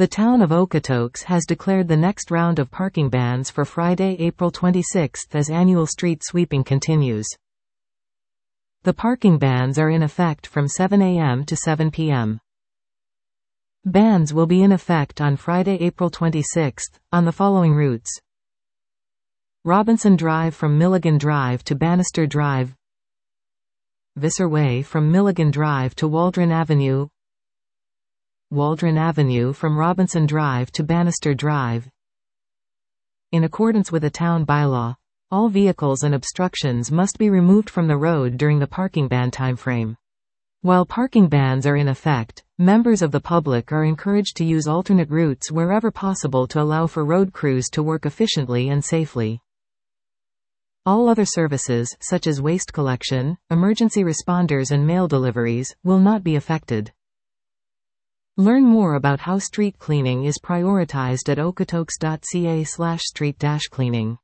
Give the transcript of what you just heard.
The town of Okotoks has declared the next round of parking bans for Friday, April 26 as annual street sweeping continues. The parking bans are in effect from 7 a.m. to 7 p.m. Bans will be in effect on Friday, April 26, on the following routes: Robinson Drive from Milligan Drive to Bannister Drive, Visser Way from Milligan Drive to Waldron Avenue, Waldron Avenue from Robinson Drive to Bannister Drive. In accordance with a town bylaw, all vehicles and obstructions must be removed from the road during the parking ban timeframe. While parking bans are in effect, members of the public are encouraged to use alternate routes wherever possible to allow for road crews to work efficiently and safely. All other services, such as waste collection, emergency responders and mail deliveries, will not be affected. Learn more about how street cleaning is prioritized at okotoks.ca/street-cleaning.